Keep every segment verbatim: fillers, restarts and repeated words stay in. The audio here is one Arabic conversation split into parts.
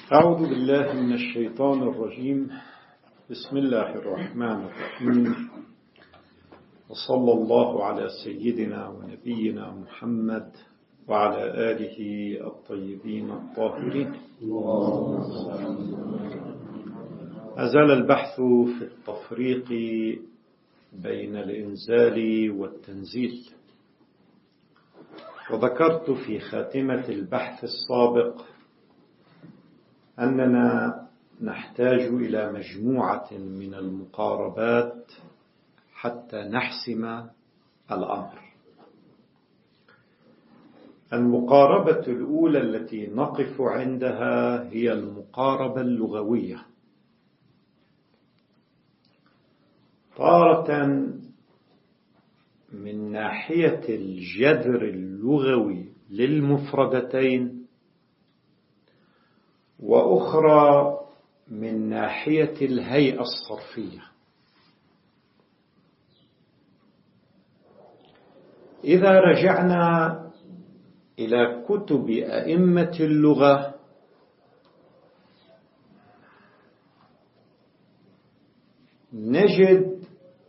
أعوذ بالله من الشيطان الرجيم. بسم الله الرحمن الرحيم، وصلى الله على سيدنا ونبينا محمد وعلى آله الطيبين الطاهرين. أزال البحث في التفريق بين الإنزال والتنزيل، وذكرت في خاتمة البحث السابق أننا نحتاج إلى مجموعة من المقاربات حتى نحسم الأمر. المقاربة الأولى التي نقف عندها هي المقاربة اللغوية. تارة من ناحية الجذر اللغوي للمفردتين، وأخرى من ناحية الهيئة الصرفية. إذا رجعنا إلى كتب أئمة اللغة نجد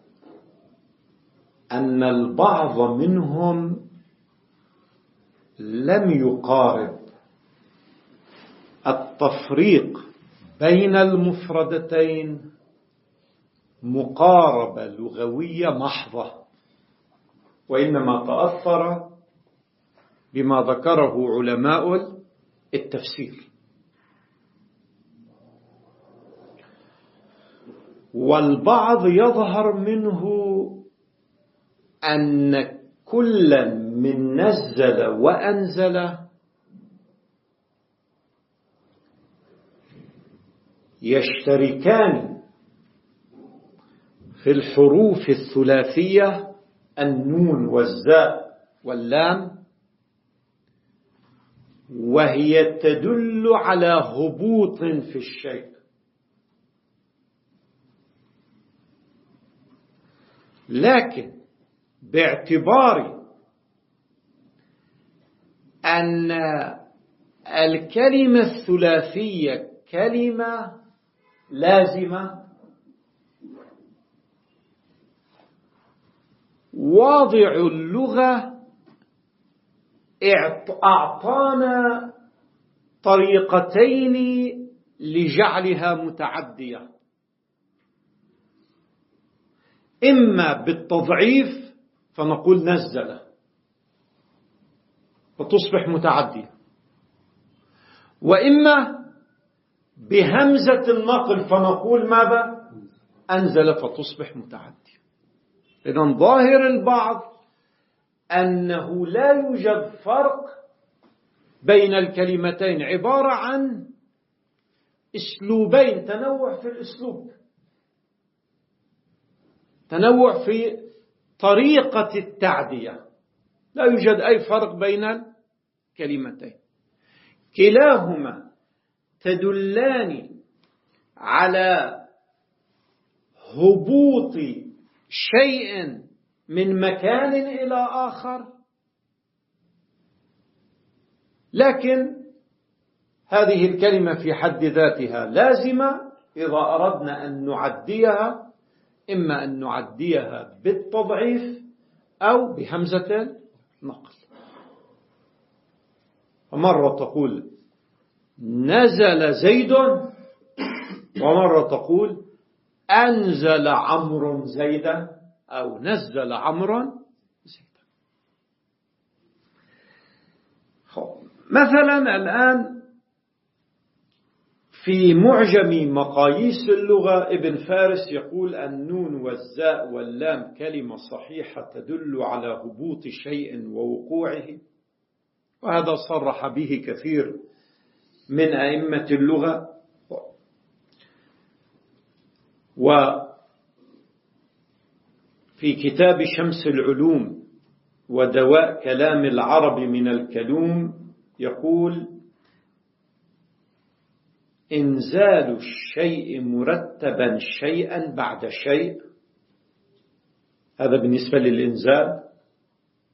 أن البعض منهم لم يقارب التفريق بين المفردتين مقاربة لغوية محضة، وإنما تأثر بما ذكره علماء التفسير. والبعض يظهر منه أن كل من نزل وأنزل يشتركان في الحروف الثلاثية النون والزاء واللام، وهي تدل على هبوط في الشيء. لكن باعتبار أن الكلمة الثلاثية كلمة لازمة، واضع اللغة أعطانا طريقتين لجعلها متعدية، إما بالتضعيف فنقول نزل فتصبح متعدية، وإما بهمزة النقل فنقول ماذا؟ أنزل فتصبح متعدية. إذن ظاهر البعض أنه لا يوجد فرق بين الكلمتين، عبارة عن أسلوبين، تنوع في الأسلوب، تنوع في طريقة التعدية، لا يوجد أي فرق بين الكلمتين، كلاهما تدلان على هبوط شيء من مكان إلى آخر، لكن هذه الكلمة في حد ذاتها لازمة إذا أردنا أن نعديها، إما أن نعديها بالتضعيف أو بهمزة النقل. فمرة تقول نزل زيد، ومرة تقول أنزل عمرو زيدا أو نزل عمرو زيدا. مثلا الآن في معجم مقاييس اللغة ابن فارس يقول النون والزاء واللام كلمة صحيحة تدل على هبوط شيء ووقوعه، وهذا صرح به كثير من أئمة اللغة. وفي كتاب شمس العلوم ودواء كلام العرب من الكلوم يقول إنزال الشيء مرتبا شيئا بعد شيء، هذا بالنسبة للإنزال،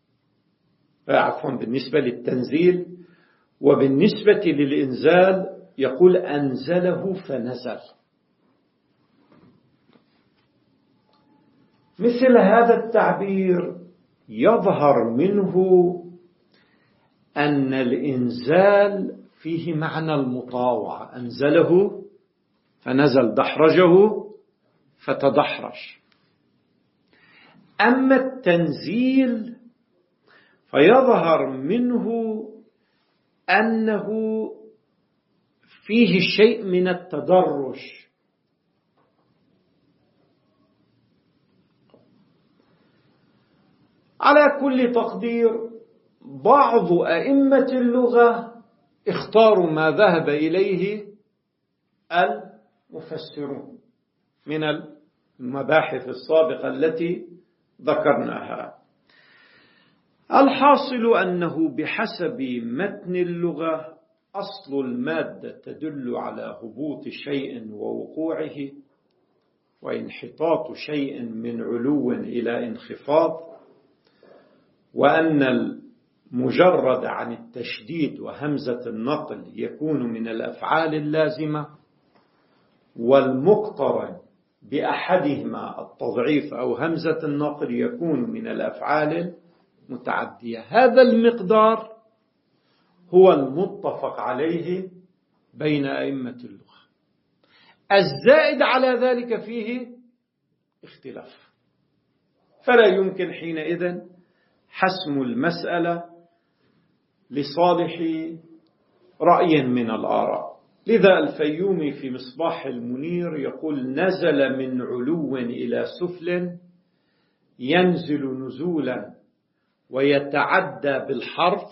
عفوا بالنسبة للتنزيل. وبالنسبة للإنزال يقول أنزله فنزل. مثل هذا التعبير يظهر منه أن الإنزال فيه معنى المطاوعة، أنزله فنزل، دحرجه فتدحرج. أما التنزيل فيظهر منه أنه فيه شيء من التدرج. على كل تقدير بعض أئمة اللغة اختاروا ما ذهب إليه المفسرون من المباحث السابقة التي ذكرناها. الحاصل أنه بحسب متن اللغة أصل المادة تدل على هبوط شيء ووقوعه وانحطاط شيء من علو إلى انخفاض، وأن المجرد عن التشديد وهمزة النقل يكون من الأفعال اللازمة، والمقترن بأحدهما التضعيف أو همزة النقل يكون من الأفعال المتعدية. هذا المقدار هو المتفق عليه بين أئمة اللغة. الزائد على ذلك فيه اختلاف، فلا يمكن حينئذ حسم المسألة لصالح رأي من الآراء. لذا الفيومي في مصباح المنير يقول: نزل من علو إلى سفل ينزل نزولا ويتعدى بالحرف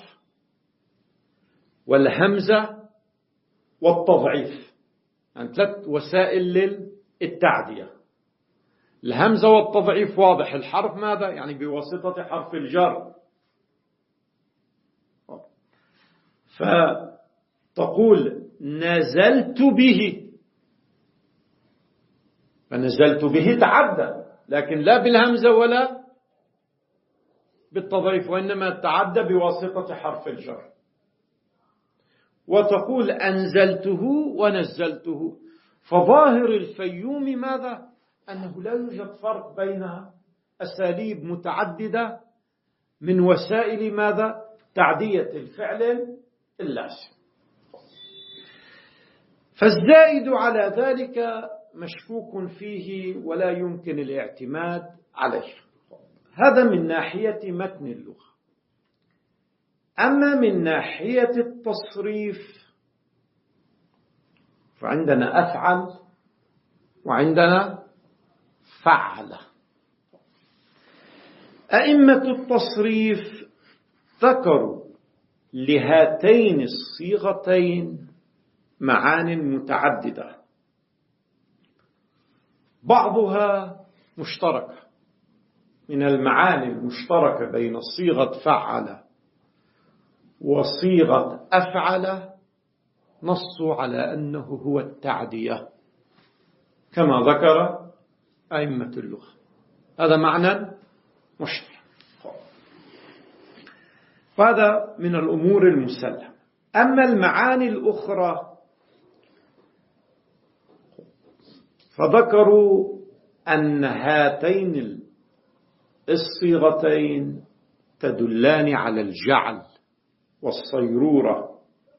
والهمزة والتضعيف، يعني ثلاث وسائل للتعدية. الهمزة والتضعيف واضح، الحرف ماذا؟ يعني بواسطة حرف الجر. فتقول نزلت به، فنزلت به تعدى، لكن لا بالهمزة ولا بالتضعيف، وإنما تعدى بواسطة حرف الجر. وتقول أنزلته ونزلته. فظاهر الفيوم ماذا؟ أنه لا يوجد فرق بين أساليب متعددة من وسائل ماذا؟ تعدية الفعل اللازم. فالزائد على ذلك مشكوك فيه ولا يمكن الاعتماد عليه. هذا من ناحية متن اللغة. أما من ناحية التصريف فعندنا أفعل وعندنا فعل. أئمة التصريف ذكروا لهاتين الصيغتين معان متعددة، بعضها مشتركة. من المعاني المشتركة بين صيغة فعل وصيغة أفعل نصوا على أنه هو التعدية كما ذكر أئمة اللغة. هذا معنى مشترك، وهذا من الأمور المسلمة. أما المعاني الأخرى فذكروا أن هاتين الصيغتين تدلان على الجعل والصيرورة.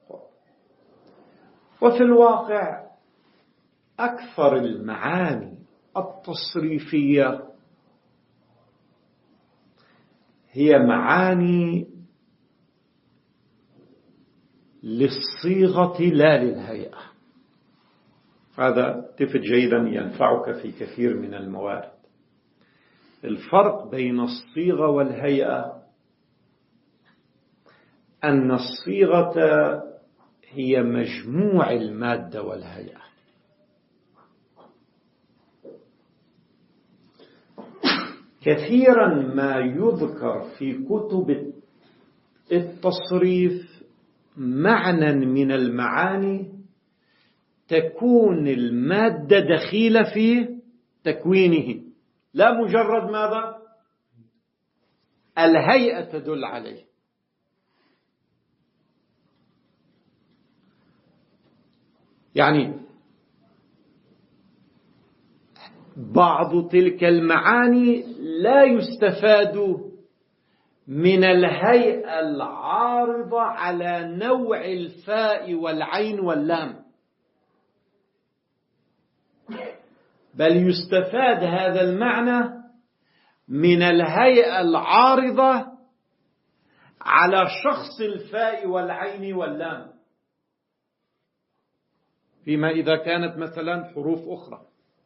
وفي الواقع أكثر المعاني التصريفية هي معاني للصيغة لا للهيئة. هذا تفت جيدا ينفعك في كثير من الموارد. الفرق بين الصيغة والهيئة أن الصيغة هي مجموع المادة والهيئة، كثيرا ما يذكر في كتب التصريف معنى من المعاني تكون المادة دخيلة في تكوينه، لا مجرد ماذا؟ الهيئة تدل عليه. يعني بعض تلك المعاني لا يستفاد من الهيئة العارضة على نوع الفاء والعين واللام، بل يستفاد هذا المعنى من الهيئة العارضة على شخص الفاء والعين واللام، فيما إذا كانت مثلا حروف أخرى.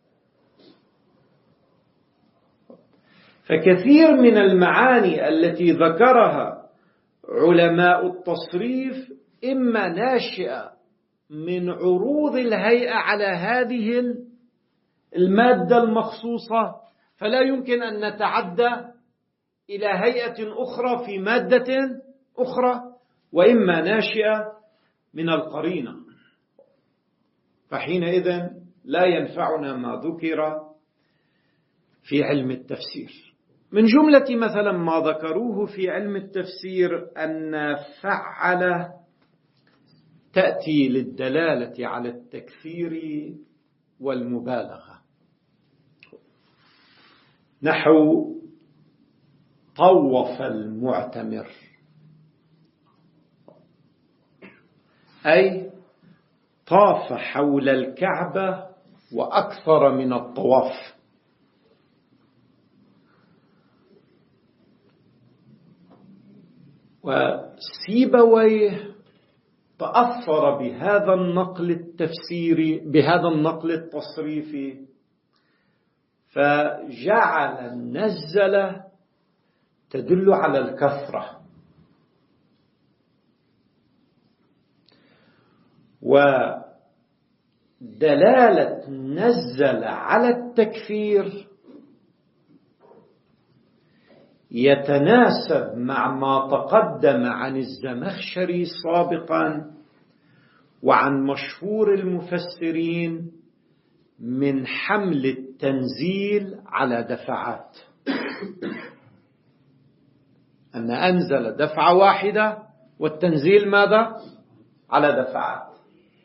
فكثير من المعاني التي ذكرها علماء التصريف إما ناشئة من عروض الهيئة على هذه المادة المخصوصة، فلا يمكن أن نتعدى إلى هيئة أخرى في مادة أخرى، وإما ناشئة من القرينة، فحينئذ لا ينفعنا ما ذكر في علم التفسير. من جملة مثلا ما ذكروه في علم التفسير أن فعل تأتي للدلالة على التكثير والمبالغة، نحو طوف المعتمر، أي طاف حول الكعبة وأكثر من الطواف. وسيبويه تأثر بهذا النقل التفسيري بهذا النقل التصريفي، فجعل النزلة تدل على الكثرة، ودلالة نزل على التكثير يتناسب مع ما تقدم عن الزمخشري سابقا وعن مشهور المفسرين من حمل التنزيل على دفعات، أن أنزل دفعة واحدة والتنزيل ماذا؟ على دفعات،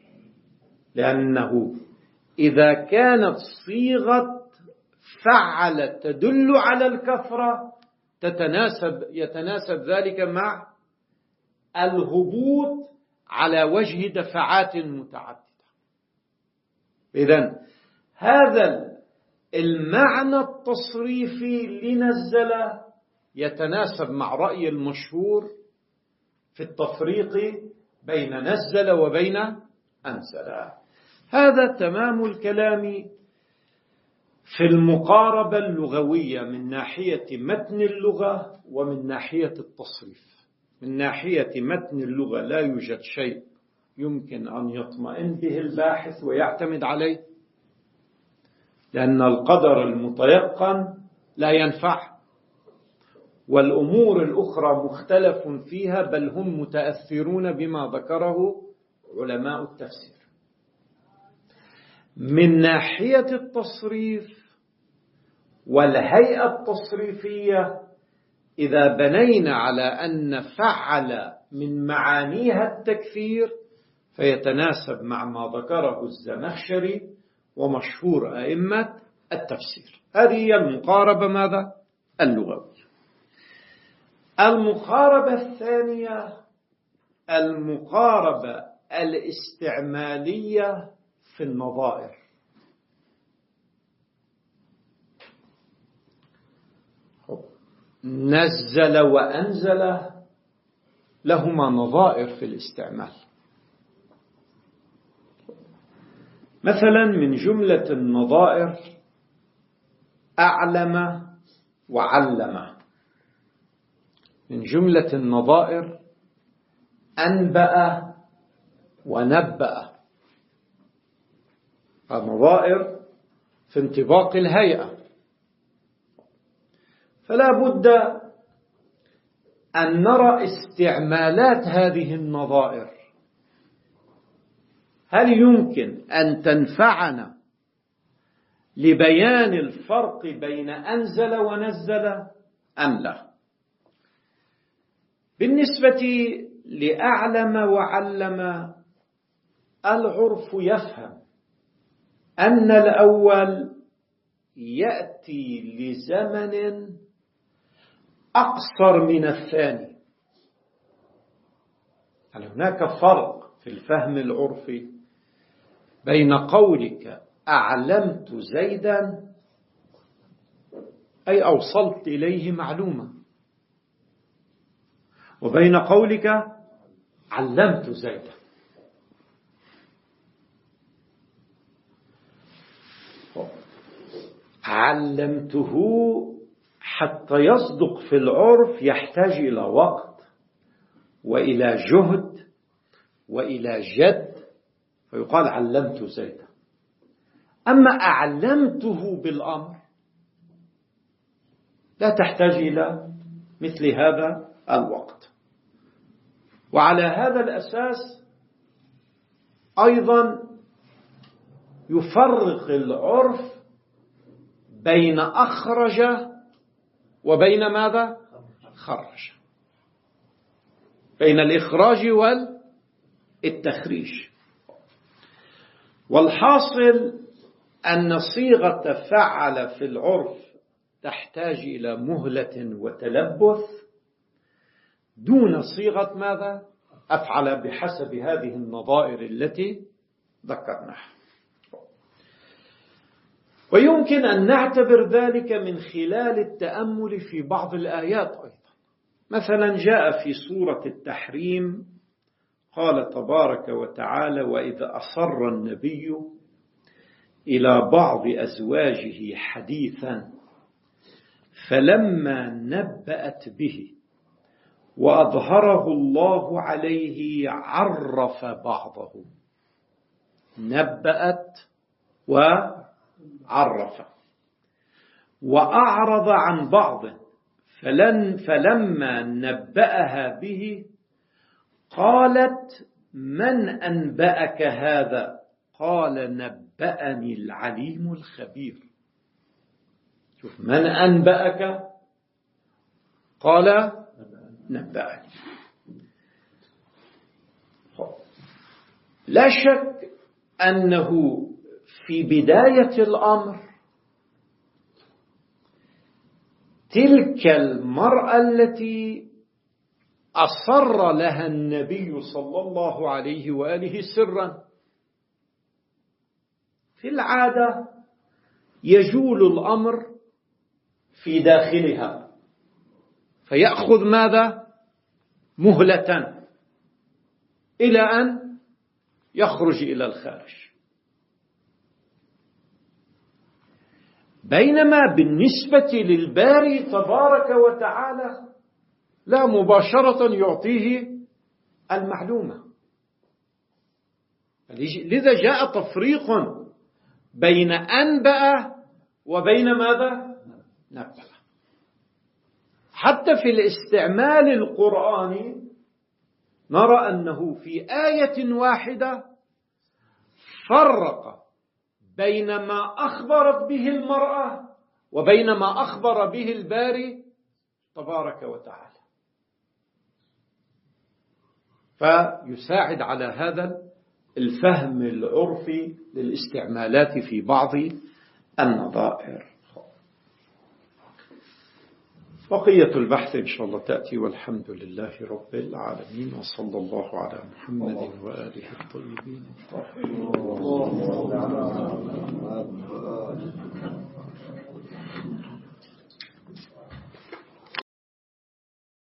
لأنه إذا كانت صيغة فعل تدل على الكثرة تتناسب يتناسب ذلك مع الهبوط على وجه دفعات متعددة. إذن هذا المعنى التصريفي لنزل يتناسب مع رأي المشهور في التفريق بين نزل وبين أنزل. هذا تمام الكلام في المقاربة اللغوية من ناحية متن اللغة ومن ناحية التصريف. من ناحية متن اللغة لا يوجد شيء يمكن أن يطمئن به الباحث ويعتمد عليه، لأن القدر المتيقن لا ينفع، والأمور الأخرى مختلف فيها، بل هم متأثرون بما ذكره علماء التفسير. من ناحية التصريف والهيئة التصريفية، إذا بنينا على أن فعل من معانيها التكثير فيتناسب مع ما ذكره الزمخشري ومشهور أئمة التفسير. هذه هي المقاربة ماذا؟ اللغوية. المقاربة الثانية المقاربة الاستعمالية في النظائر. نزل وأنزل لهما نظائر في الاستعمال. مثلا من جملة النظائر أعلم وعلم، من جملة النظائر أنبأ ونبأ، النظائر في انطباق الهيئة، فلا بد أن نرى استعمالات هذه النظائر، هل يمكن أن تنفعنا لبيان الفرق بين أنزل ونزل أم لا؟ بالنسبة لأعلم وعلم، العرف يفهم أن الأول يأتي لزمن أقصر من الثاني. هل هناك فرق في الفهم العرفي بين قولك أعلمت زيدا أي أوصلت إليه معلومة، وبين قولك علمت زيدا؟ علمته حتى يصدق في العرف يحتاج إلى وقت وإلى جهد وإلى جد، فيقال علمت زيدا. أما أعلمته بالأمر لا تحتاج إلى مثل هذا الوقت. وعلى هذا الأساس أيضا يفرق العرف بين أخرج وبين ماذا؟ خرج، بين الإخراج والتخريج. والحاصل أن صيغة فعل في العرف تحتاج إلى مهلة وتلبث دون صيغة ماذا؟ أفعل، بحسب هذه النظائر التي ذكرناها. ويمكن أن نعتبر ذلك من خلال التأمل في بعض الآيات أيضا. مثلا جاء في سورة التحريم قال تبارك وتعالى: وإذ أصر النبي إلى بعض أزواجه حديثا فلما نبأت به وأظهره الله عليه عرف بعضه. نبأت وعرف. وأعرض عن بعض فلن فلما نبأها به قالت: من أنبأك هذا؟ قال: نبأني العليم الخبير. شوف، من أنبأك؟ قال: نبأني. لا شك أنه في بداية الأمر تلك المرأة التي أصر لها النبي صلى الله عليه وآله سرا، في العادة يجول الأمر في داخلها فيأخذ ماذا؟ مهلة إلى أن يخرج إلى الخارج. بينما بالنسبة للباري تبارك وتعالى لا، مباشرة يعطيه المعلومة. لذا جاء تفريق بين أنبأ وبين ماذا؟ نبأ. حتى في الاستعمال القرآني نرى أنه في آية واحدة فرق بين ما أخبرت به المرأة وبين ما أخبر به الباري تبارك وتعالى، فيساعد على هذا الفهم العرفي للاستعمالات في بعض النظائر. بقية البحث إن شاء الله تأتي، والحمد لله رب العالمين، وصلى الله على محمد وآله الطيبين الطاهرين.